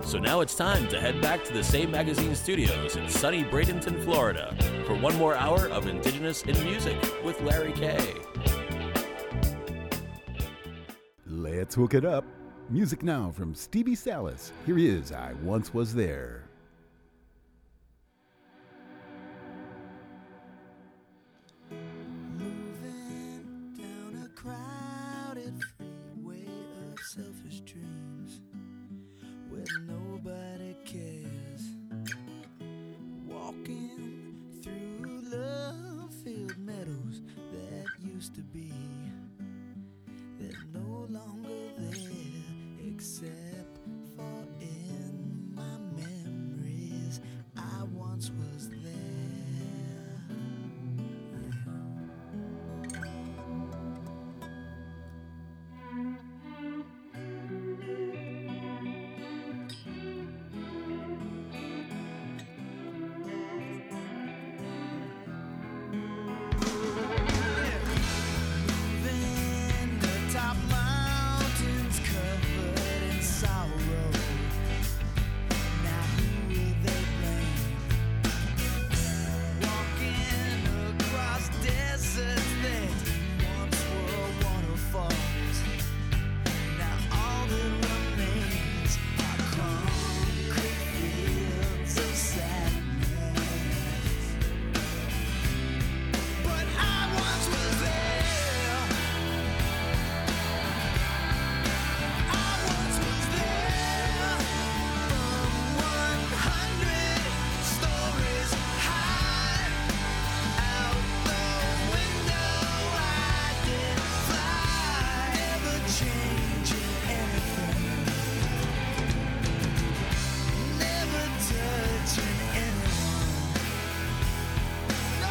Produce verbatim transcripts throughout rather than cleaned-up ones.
So now it's time to head back to the Save Magazine studios in sunny Bradenton, Florida, for one more hour of Indigenous in Music with Larry Kay. Let's hook it up. Music now from Stevie Salas. Here he is, I Once Was There. Moving down a crowded freeway of selfish dreams where nobody cares. Walking through love-filled meadows that used to be, they're no longer there, except for in my memories I once was there. Moving atop mountains covered in sorrow. Now who will they blame? Walking across deserts that once were waterfalls. Now all that remains are concrete fields of sadness. But I once was there. I once was there. From one hundred stories high, out the window I did fly, never changing anything, never touching anyone. No,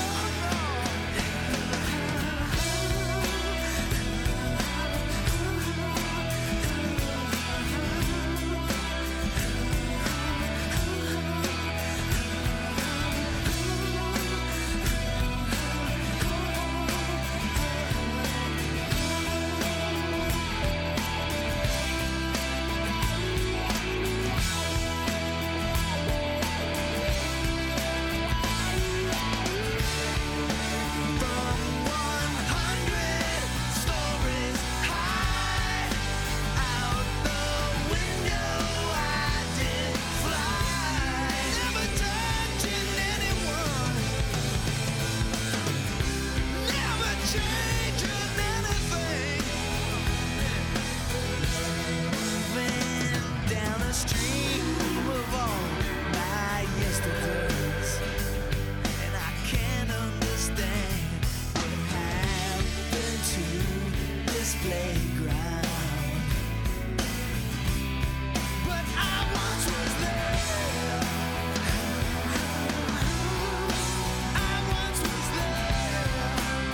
From one hundred stories high, out the window I did fly, never touching anyone, never changing anything. Moving down a stream of all my yesterdays, and I can't understand what happened to this playground. But I once was there. I once was there.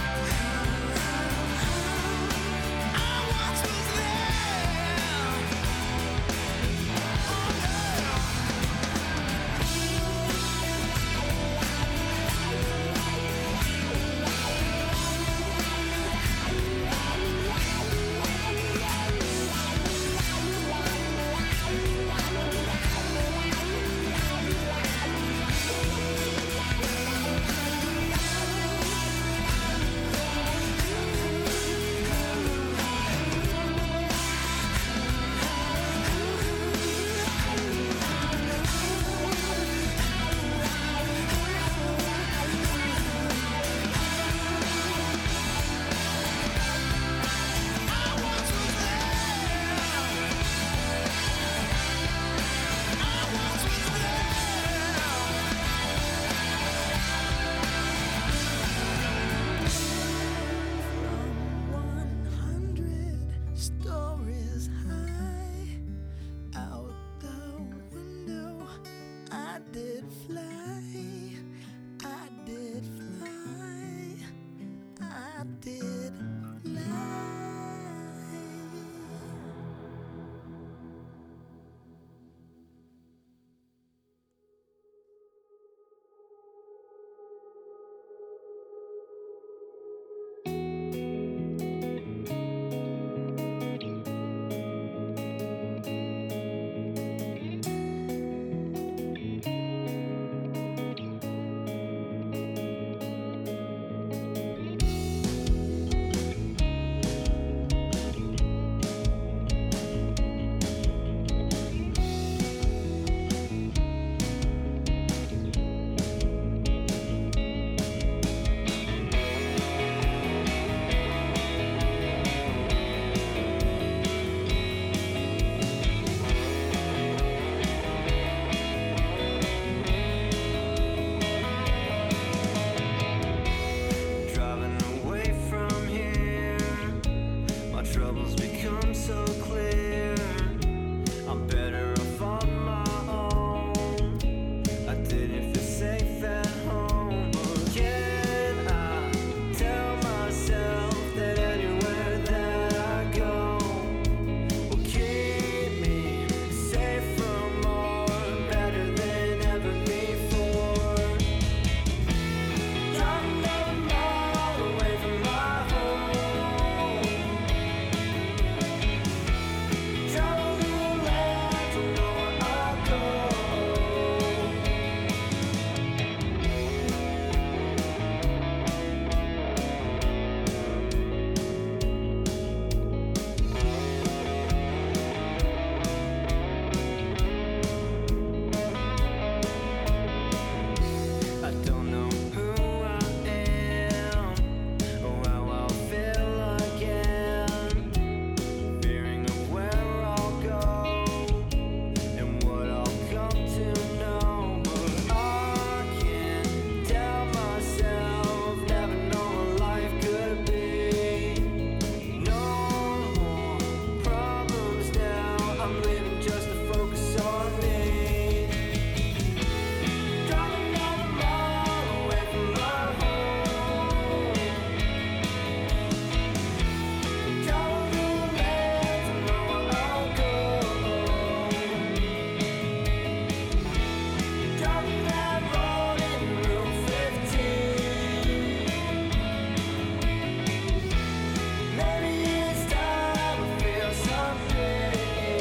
I once was there. Oh yeah. become so clear. I'm better off on my own. I didn't feel safe at home. Can I tell myself that anywhere that I go will keep me safe from more, better than ever before? Driving down the mall away from my home. Travel the land, don't know where I'll go. I don't know who I am or how I'll feel again, fearing of where I'll go and what I'll come to know. But I can't tell myself, never know what life could be. No more problems now, I'm living just to focus on me. Driving down the mall away from my home. Travel the land, don't know where I'll go. Driving that road in Route fifteen. Maybe it's time to feel something.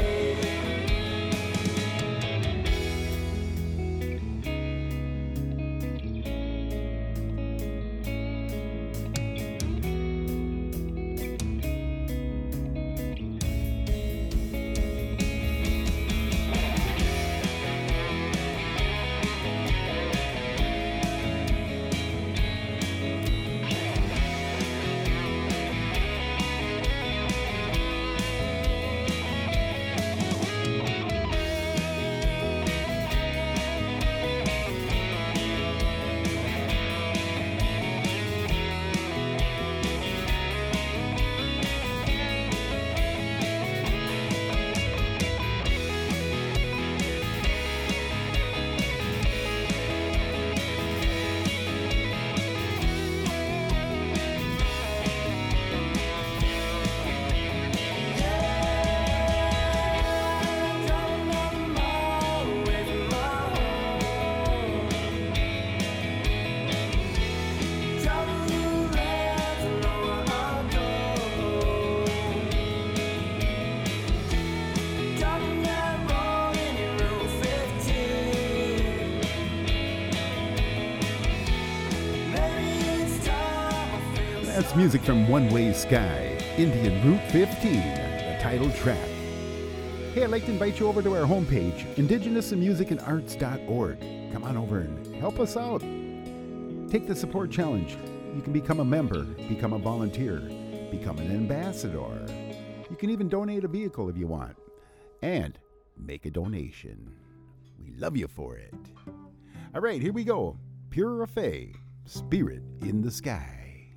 Driving down the mall away from my home. Travel the land, don't know where I'll go. Driving that road in Route fifteen. Maybe it's time I feel That's music from One Way Sky, Indian Route fifteen, the title track. Hey, I'd like to invite you over to our homepage, indigenous music and arts dot org. Come on over and help us out. Take the support challenge. You can become a member, become a volunteer, become an ambassador. You can even donate a vehicle if you want. And make a donation. We love you for it. All right, here we go. Pure Fay, Spirit in the Sky.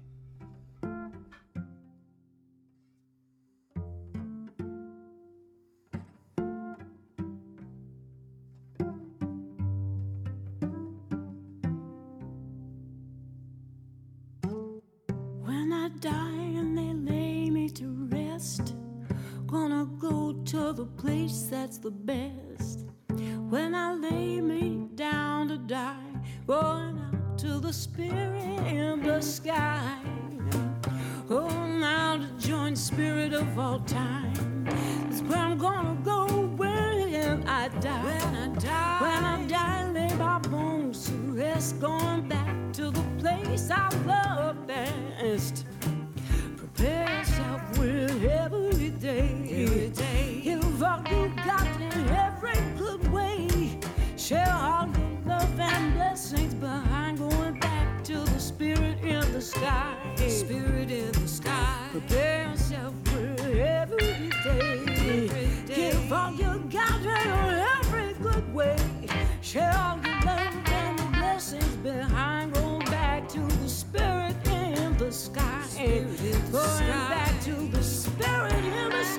When I die and they lay me to rest, gonna go to the place that's the best. When I lay me down to die, going out to the spirit in the sky. Oh, now to join spirit of all time. That's where I'm gonna go when I die. When I die, when I die, lay my bones to rest, going back to the place I love best. Prepare yourself with every day. Every day. Give all you got in every good way. Share all your love and blessings behind, going back to the spirit in the sky. Spirit in the sky. Prepare yourself with every day. Every day. Give all you got in every good way. Share all your love and the blessings behind, going back to the spirit in the sky. Going back to the spirit in the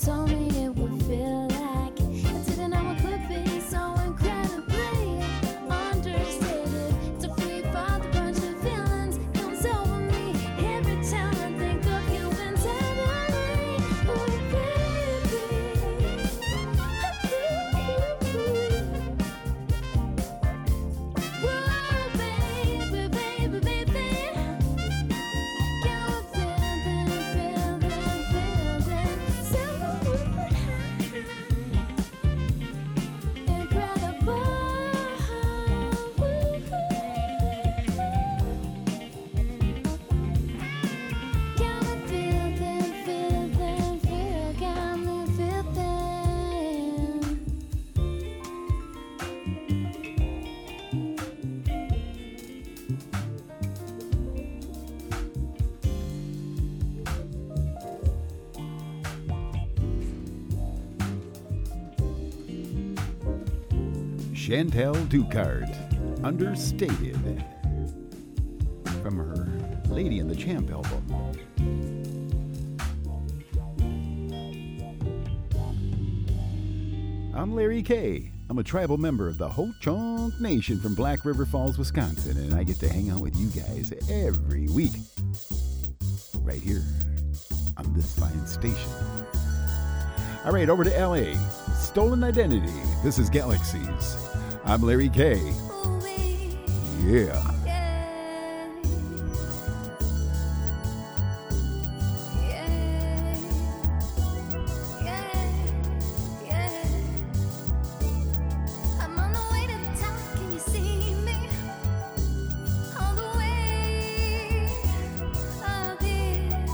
told me it would feel like it didn't know it could be so incredibly understated. To free fall the bunch of feelings comes over me every time I think of you intently. Oh baby, whoa baby, baby, baby. Got a feeling, feeling, feeling so incredible. Got me feeling, feeling, feel, got me feeling. Chantal Ducart, Understated, from her Lady and the Champ album. I'm Larry K. I'm a tribal member of the Ho-Chunk Nation from Black River Falls, Wisconsin, and I get to hang out with you guys every week, right here on this fine station. All right, over to L A. Stolen Identity. This is Galaxies. I'm Larry K. Ooh wee, Yeah. yeah, yeah, yeah, yeah. I'm on the way to the top. Can you see me? All the way up here.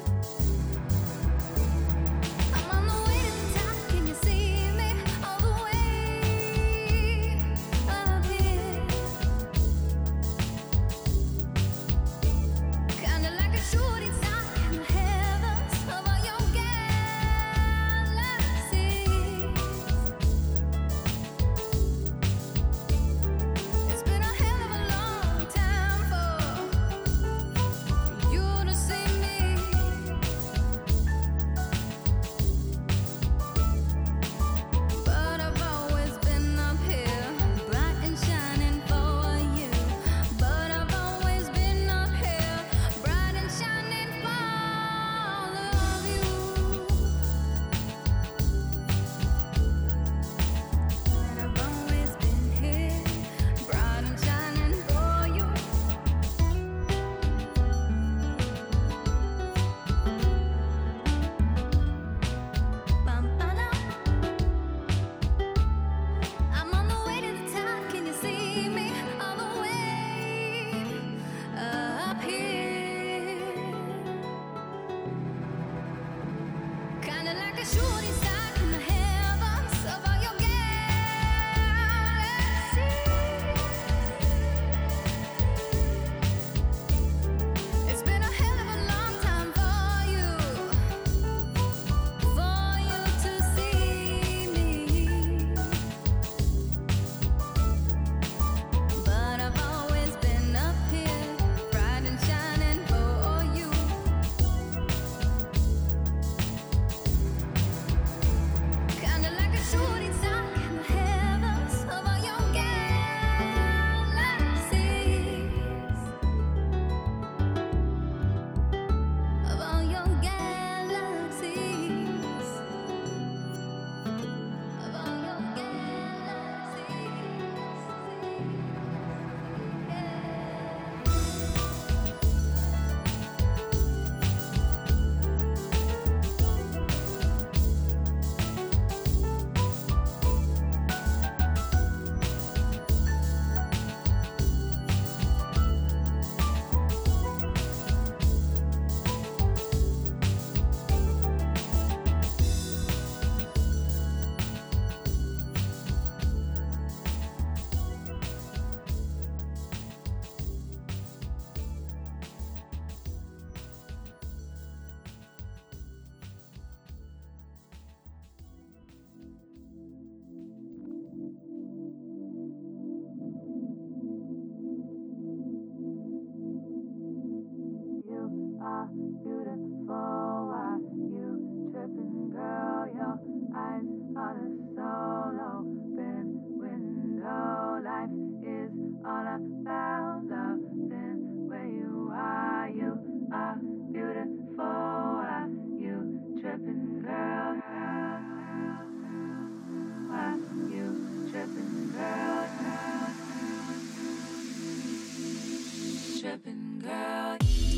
I'm on the way to the top. Can you see me? All the way up here. on a solo open window. Life is all about loving where you are. You are beautiful. Are you tripping, girl? Are you tripping, girl? Tripping, girl.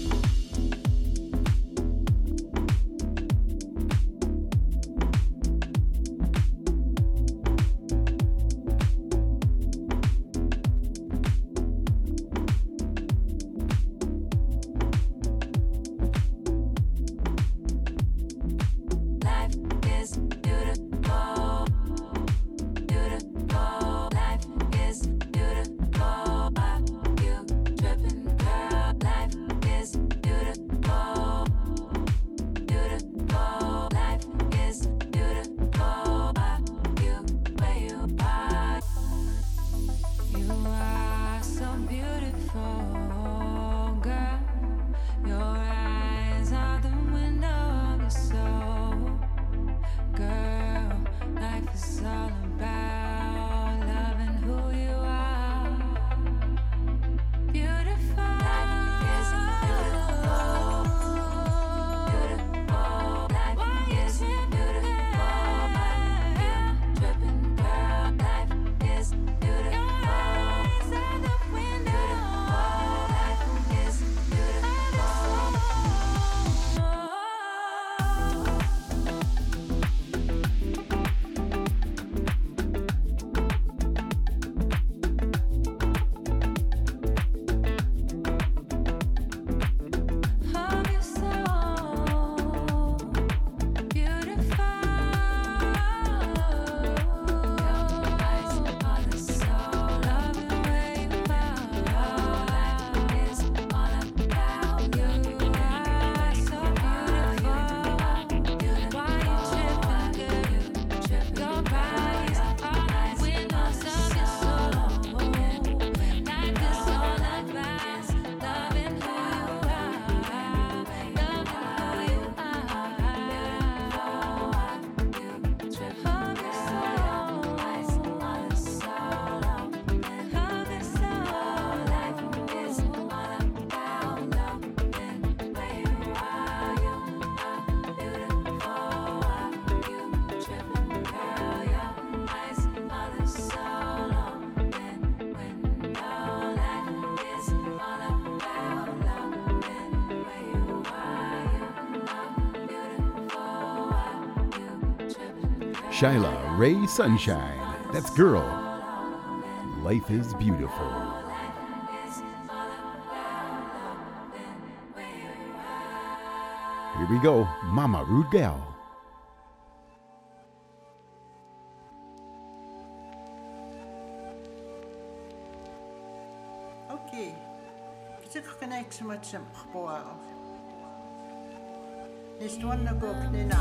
Shyla Ray Sunshine. That's Girl. Life is beautiful. Here we go, Mama Rude Gal. Okay. Kasi kakanek sa matsam kapuao. This one na go kanina.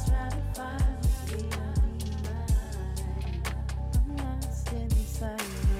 Inside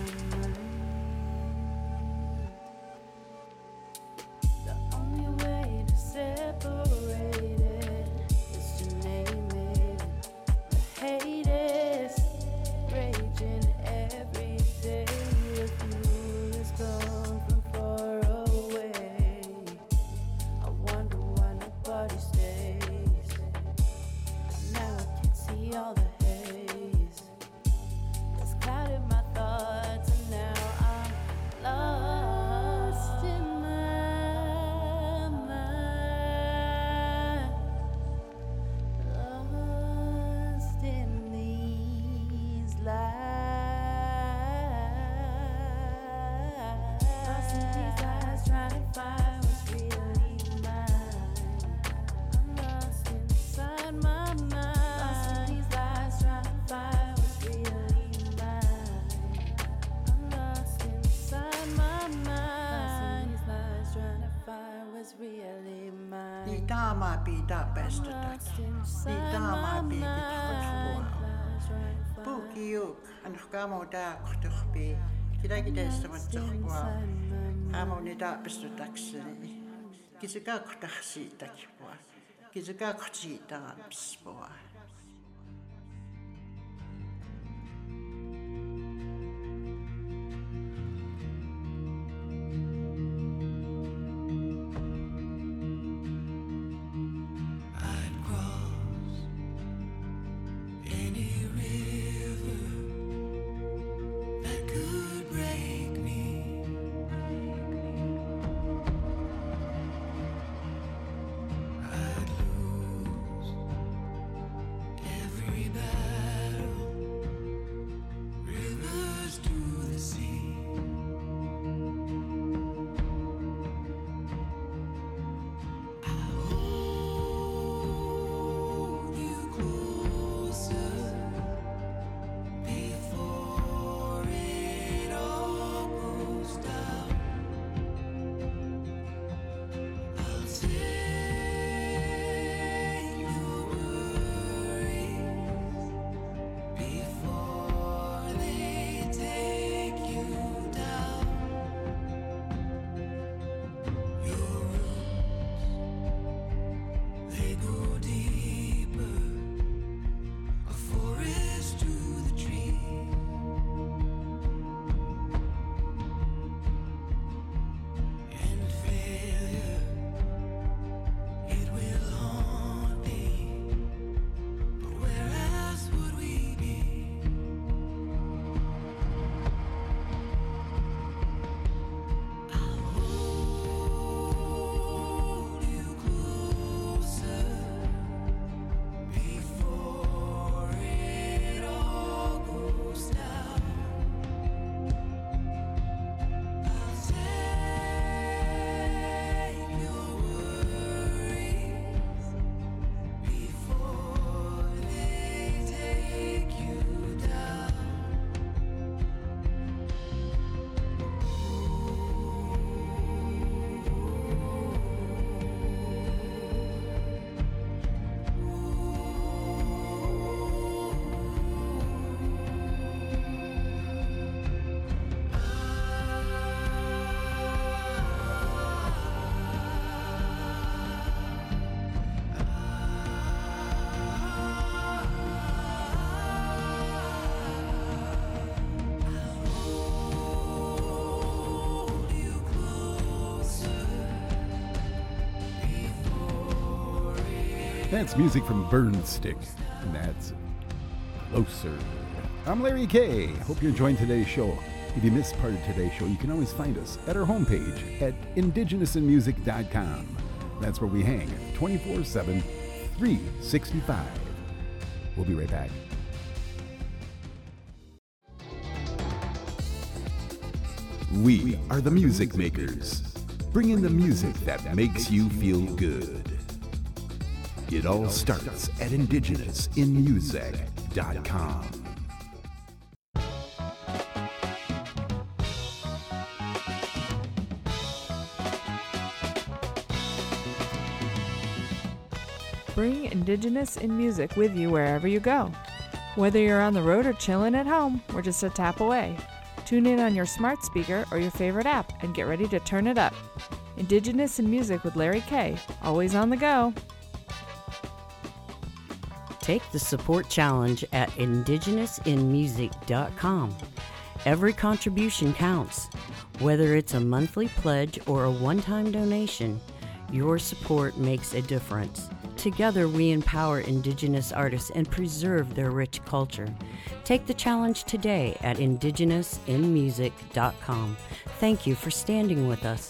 taamaa piitaa päästötäkin. Niin taamaa piitaa puuki juuk, annohkaamo tää kohtuhpii. Kitäkin teistä matsohpua. Aamo niitä päästötäkseni. Kisekaa kohtahsiitakin pua. Kisekaa kohtsiitaan pispua. That's music from Burnstick, and that's Closer. I'm Larry K. Hope you're enjoying today's show. If you missed part of today's show, you can always find us at our homepage at indigenous in music dot com. That's where we hang twenty-four seven, three sixty-five. We'll be right back. We are the Music Makers, bringing the music that makes you feel good. It all starts at indigenous in music dot com. Bring Indigenous in Music with you wherever you go. Whether you're on the road or chilling at home, we're just a tap away. Tune in on your smart speaker or your favorite app and get ready to turn it up. Indigenous in Music with Larry K. Always on the go. Take the support challenge at indigenous in music dot com. Every contribution counts. Whether it's a monthly pledge or a one-time donation, your support makes a difference. Together, we empower Indigenous artists and preserve their rich culture. Take the challenge today at indigenous in music dot com. Thank you for standing with us.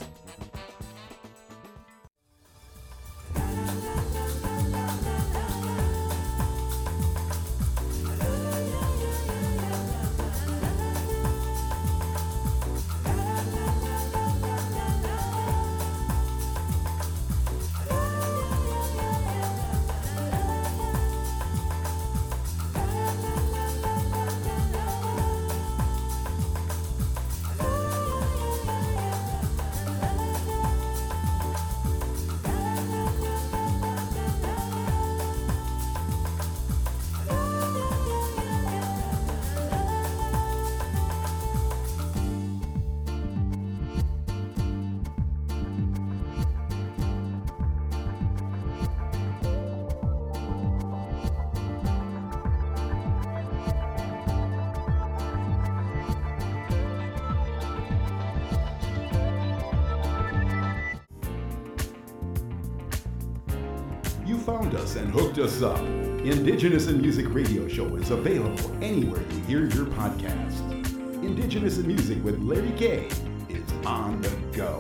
found us and hooked us up. Indigenous in Music Radio Show is available anywhere you hear your podcast. Indigenous in Music with Larry Kay is on the go.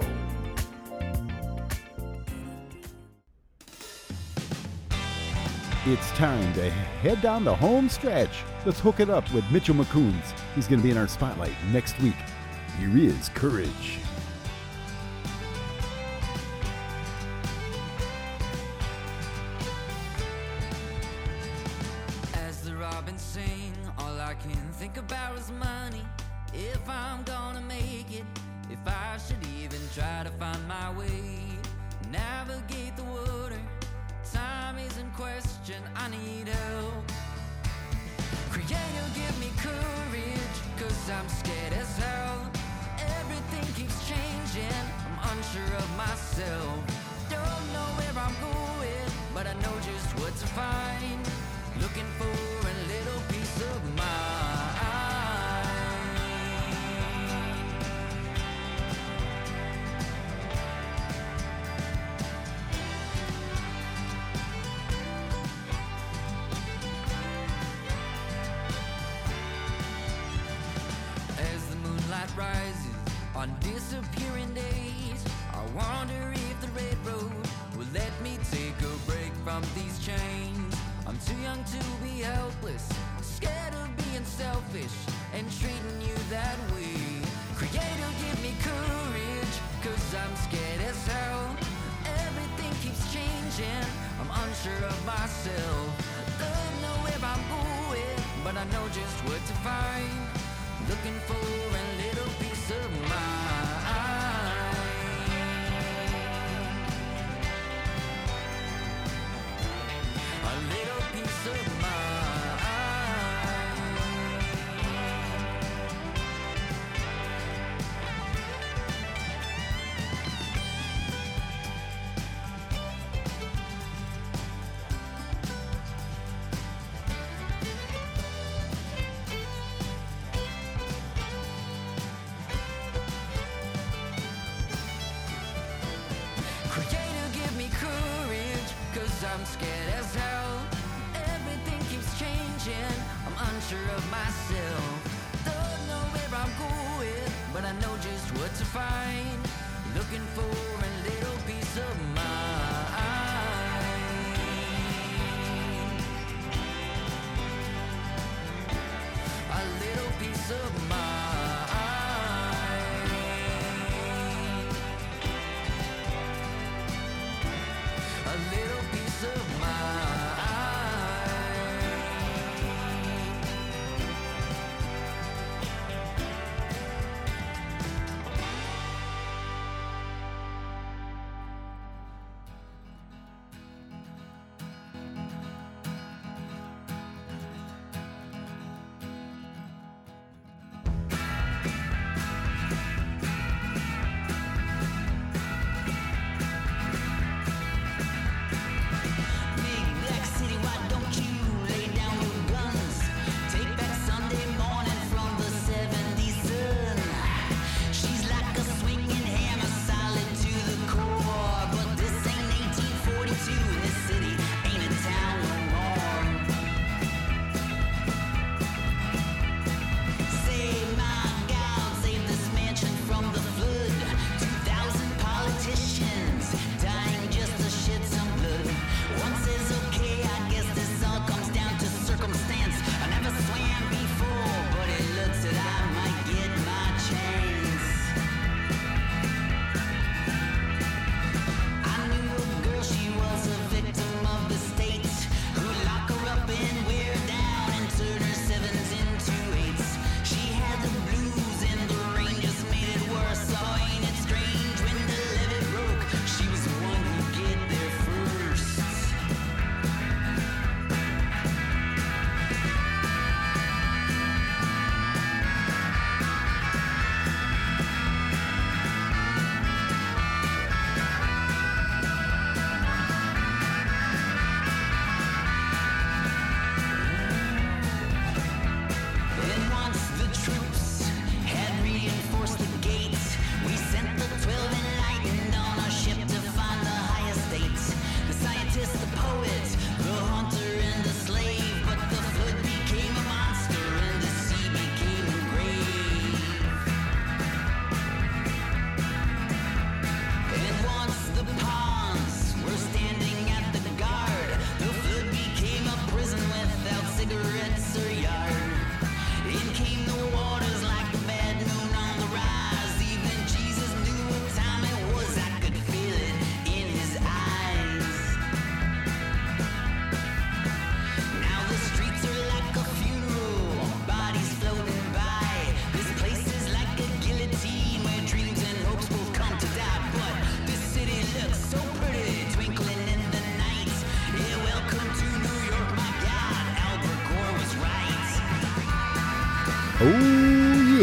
It's time to head down the home stretch. Let's hook it up with Mitchell McCoons. He's going to be in our spotlight next week. Here is Courage. As the robins sing, all I can think about is money. If I'm gonna make it, if I should even try to find my way, navigate the water. Time is in question, I need help. Creator, give me courage, cause I'm scared as hell. Everything keeps changing, I'm unsure of myself. Don't know where I'm going, but I know just what to find. Looking for a little piece of mind. As the moonlight rises on disappearing days, I wonder if the red road will let me take a break from these chains. I'm too young to be helpless, scared of being selfish and treating you that way. Creator, give me courage, cause I'm scared as hell. Everything keeps changing, I'm unsure of myself. Don't know where I'm going, but I know just what to find. Looking for a little piece of mind. A little piece of mind. Creator, give me courage, cause I'm scared as hell. Everything keeps changing, I'm unsure of myself. Don't know where I'm going, but I know just what to find. Looking for a little piece of mind. A little piece of mind. A little piece of mind.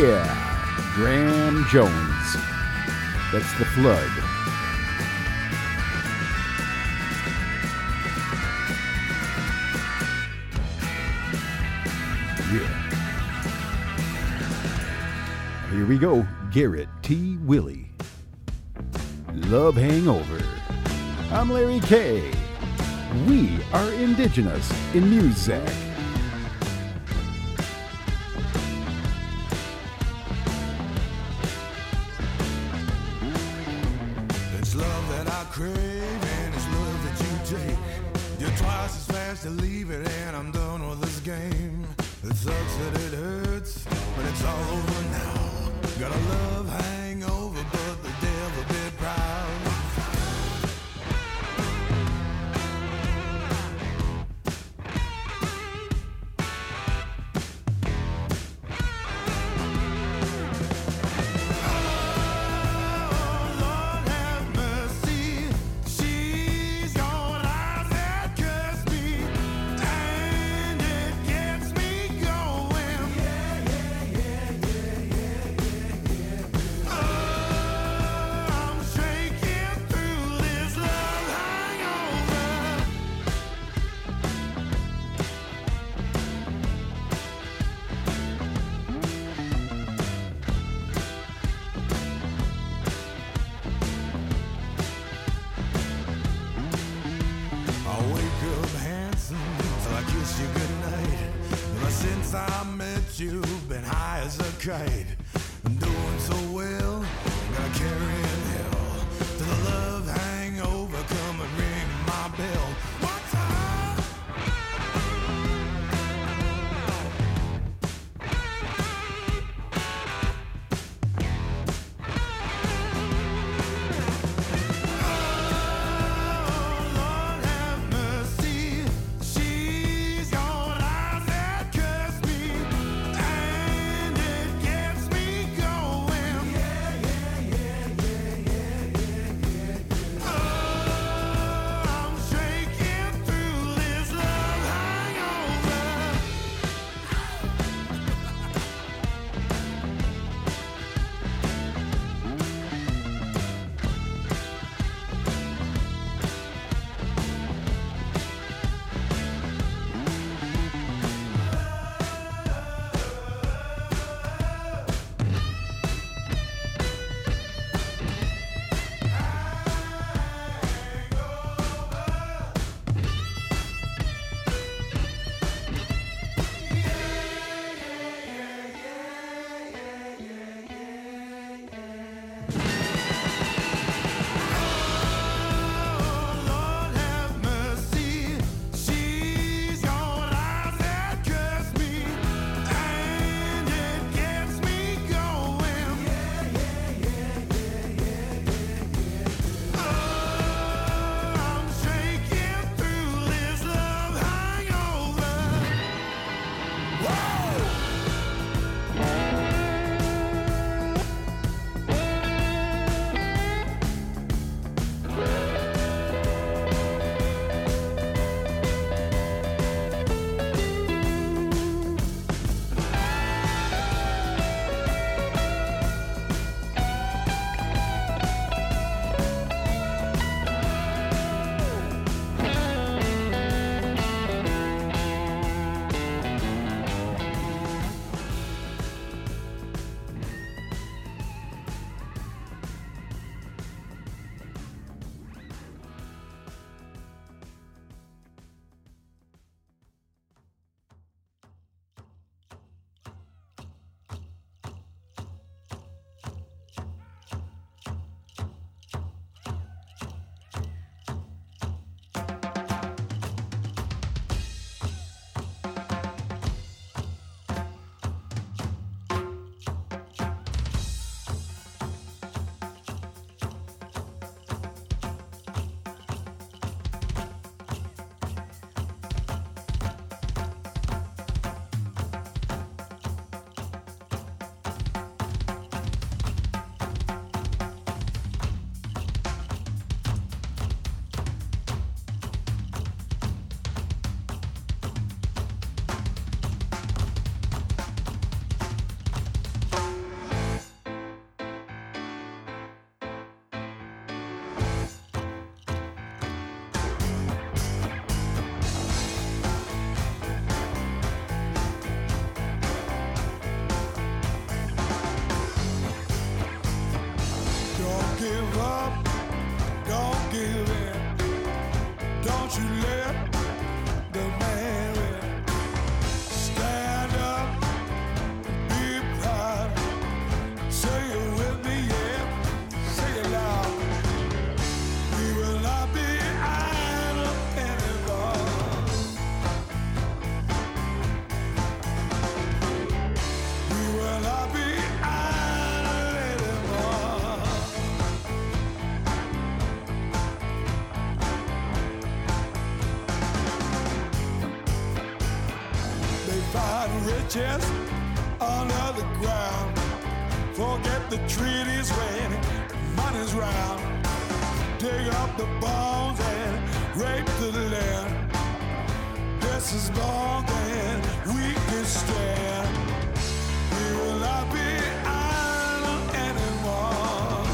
Yeah, Graham Jones. That's The Flood. Yeah. Here we go. Garrett T. Willie. Love Hangover. I'm Larry K. We are indigenous in music. It's love that I crave and it's love that you take. You're twice as fast to leave it and I'm done with this game. It sucks that it hurts, but it's all over now. Got a love hangover, but the devil did proud. You've been high as a kite. I'm doing so well, gonna carry in hell. To the love hangover, come and ring my bell. One time. Oh, Lord have mercy. She's got eyes that curse me. And it gets me up, don't give in. Don't you let the man win. Stand up, be proud. Say it with me, yeah. Say it loud. We will not be idle anymore. We will not be idle anymore. They find riches under the ground. Forget the treaties when money's round. Dig up the bones and rape the land. This is more than we can stand. We will not be idle anymore.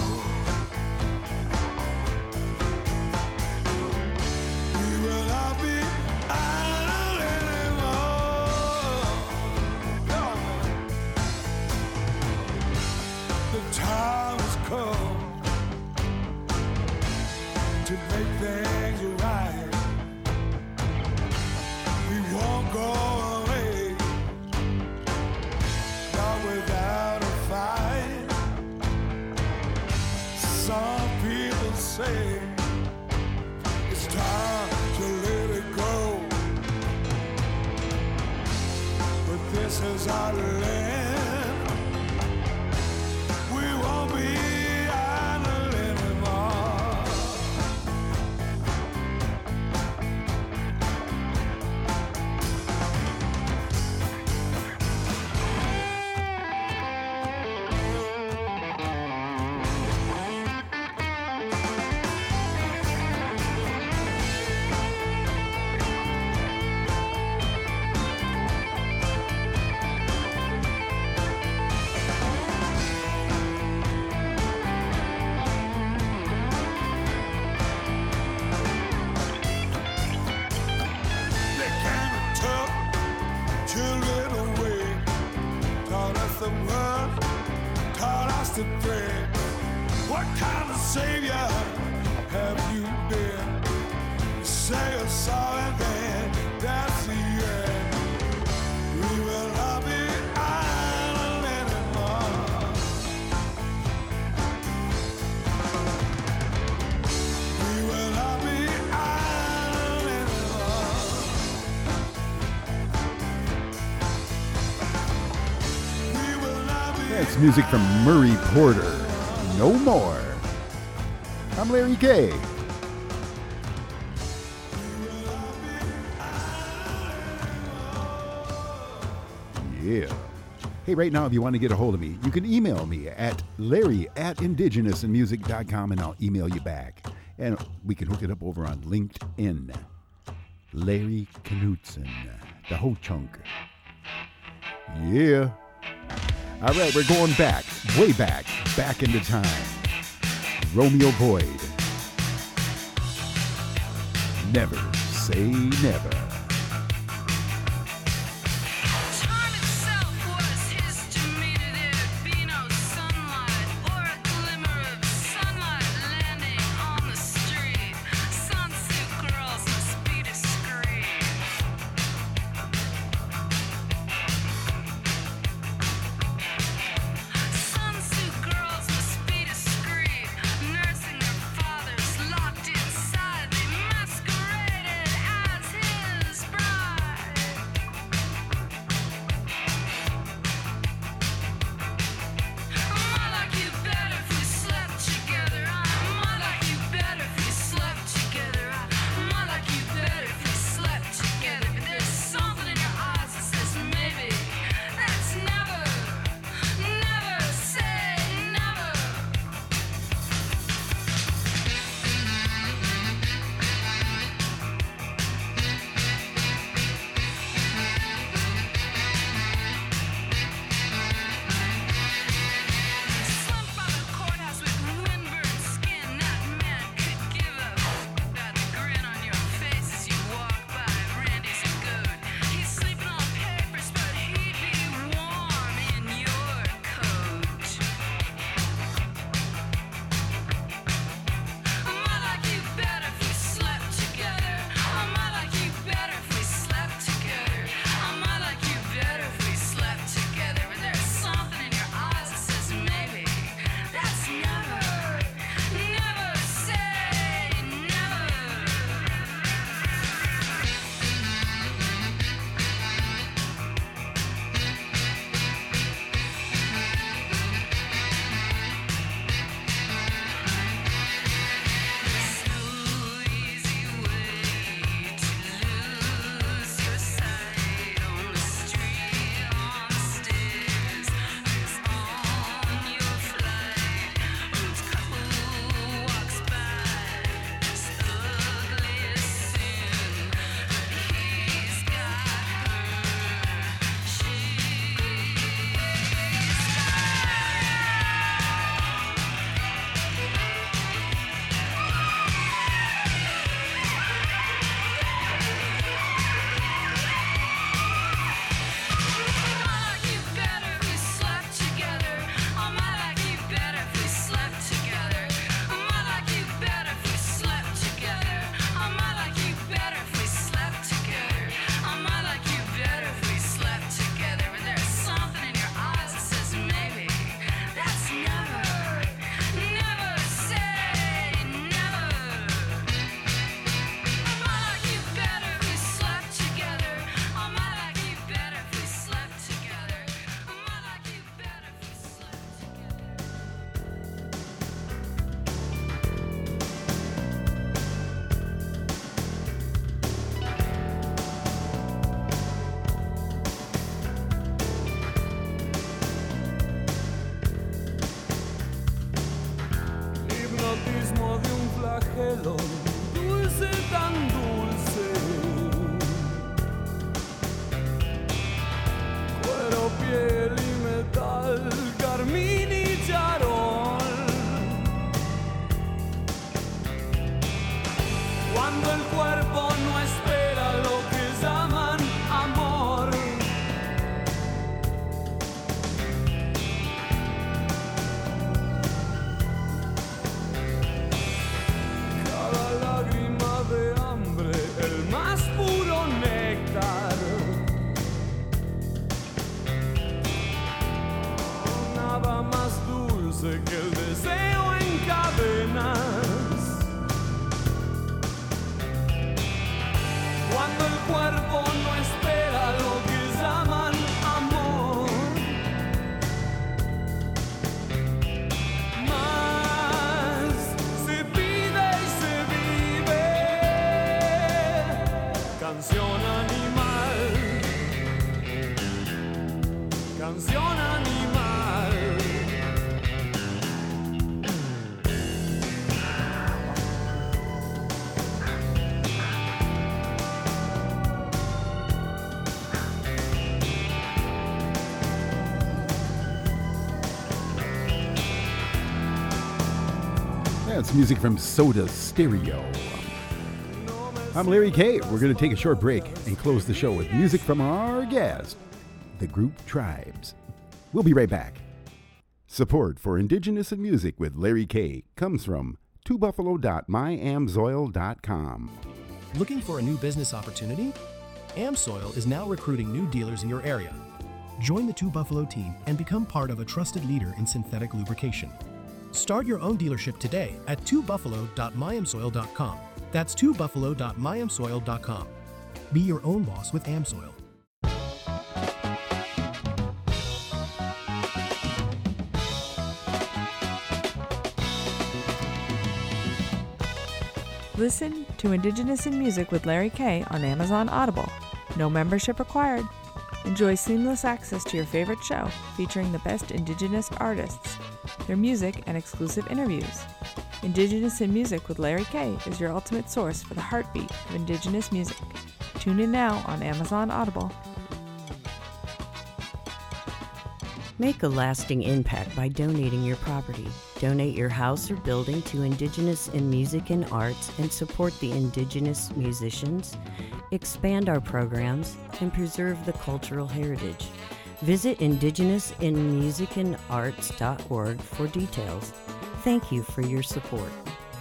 We will not be idle anymore. No. The time has come to make things right. We won't go away, not without a fight. Some people say it's time to let it go, but this is our land. We won't be idle anymore. They came and took children away, taught us the word, taught us to pray. What kind of savior have you been? You say you're sorry, then that's the end. We will not be idle anymore. We will not be idle anymore. We will not be That's music from Murray Porter. No more. I'm Larry K. Yeah. Hey, right now, if you want to get a hold of me, you can email me at larry at indigenous in music dot com, and I'll email you back. And we can hook it up over on LinkedIn. Larry Knutson, the Ho Chunk. Yeah. All right, we're going back, way back, back into time. Romeo Void. Never say never. Time itself was his demeanor. There'd be no sunlight or a glimmer of sunlight landing on the street. Sunsuit girls must be discreet. Sunsuit girls must be discreet, nursing their fathers locked inside. They masqueraded as his cielo, dulce, tan dulce. Cuero, piel y metal, carmín y charol. Cuando el cuerpo no espera lo que llaman amor. Cada lágrima de hambre, el más puro néctar. Nada más dulce que el deseo en cadenas. Cuando el cuerpo no espera lo que llaman amor. Más se pide y se vive. Canción animal. Canción animal. That's music from Soda Stereo. I'm Larry K. We're going to take a short break and close the show with music from our guest, the group Tribes. We'll be right back. Support for Indigenous in Music with Larry K. comes from two buffalo dot my amsoil dot com. Looking for a new business opportunity? AmSoil is now recruiting new dealers in your area. Join the Two Buffalo team and become part of a trusted leader in synthetic lubrication. Start your own dealership today at two buffalo dot my amsoil dot com. That's two buffalo dot my amsoil dot com. Be your own boss with AmSoil. Listen to Indigenous in Music with Larry K on Amazon Audible. No membership required. Enjoy seamless access to your favorite show featuring the best Indigenous artists, their music, and exclusive interviews. Indigenous in Music with Larry K is your ultimate source for the heartbeat of Indigenous music. Tune in now on Amazon Audible. Make a lasting impact by donating your property. Donate your house or building to Indigenous in Music and Arts and support the Indigenous musicians, expand our programs, and preserve the cultural heritage. Visit indigenous in music and arts dot org for details. Thank you for your support.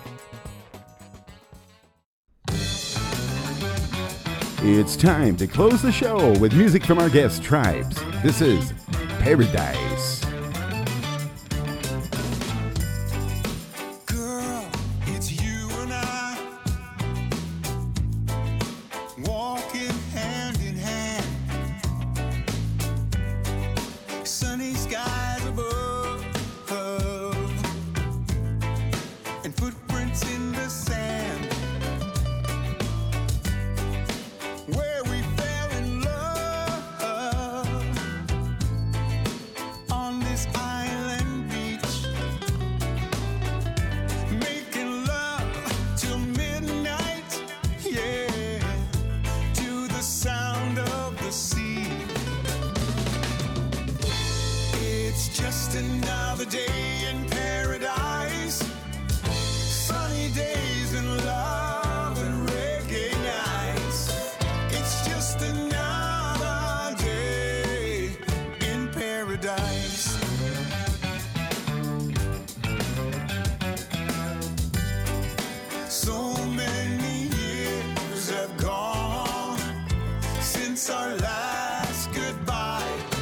It's time to close the show with music from our guest Tribes. This is Paradise. Girl, it's you and I walking hand in hand. Sunny skies above and footprints in the sand where we fell in love on this island beach, making love till midnight, yeah, to the sound of the sea. It's just another day in paradise, sunny days in love and reggae nights. It's just another day in paradise. So many years have gone since our last goodbye.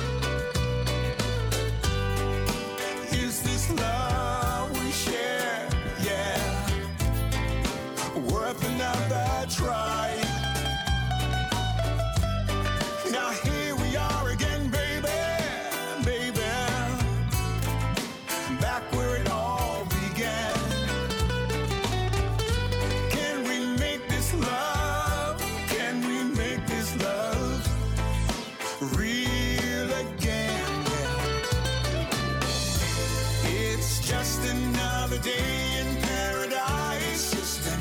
Is this love we share? Yeah, worth another try. Now here we are again, baby, baby, back where it all began. Can we make this love? Can we make this love real again? Yeah. It's just another day in paradise. Just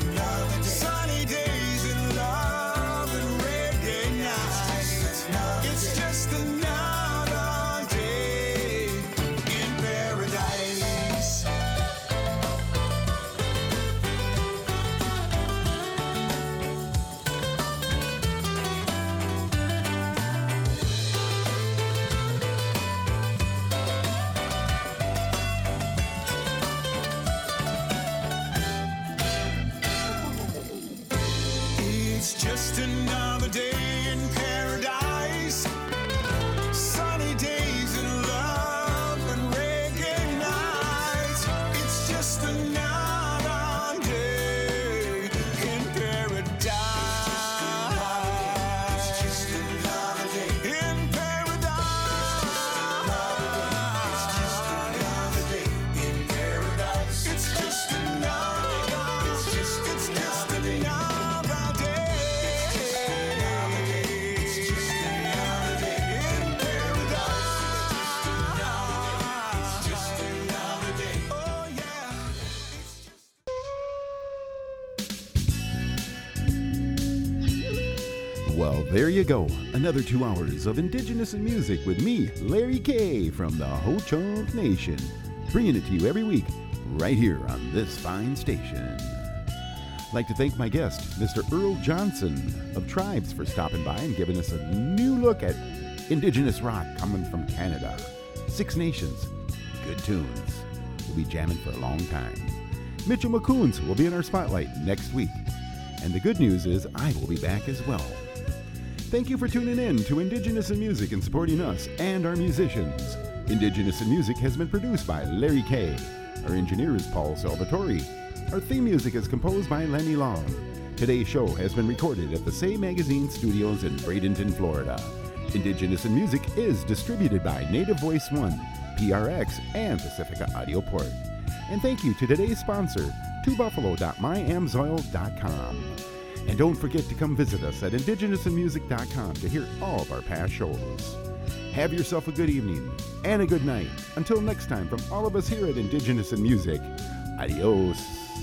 Well, there you go. Another two hours of Indigenous in Music with me, Larry K. from the Ho-Chunk Nation. Bringing it to you every week, right here on this fine station. I'd like to thank my guest, Mister Earl Johnson of Tribes, for stopping by and giving us a new look at Indigenous rock coming from Canada. Six Nations, good tunes. We'll be jamming for a long time. Mitchell McCoons will be in our spotlight next week. And the good news is I will be back as well. Thank you for tuning in to Indigenous in Music and supporting us and our musicians. Indigenous in Music has been produced by Larry K. Our engineer is Paul Salvatore. Our theme music is composed by Lenny Long. Today's show has been recorded at the Say Magazine Studios in Bradenton, Florida. Indigenous in Music is distributed by Native Voice One, P R X, and Pacifica Audio Port. And thank you to today's sponsor, two buffalo dot my amsoil dot com. And don't forget to come visit us at indigenous in music dot com to hear all of our past shows. Have yourself a good evening and a good night. Until next time, from all of us here at Indigenous in Music, adios.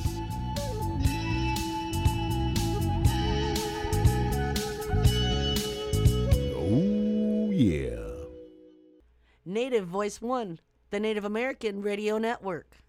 Oh, yeah. Native Voice One, the Native American Radio Network.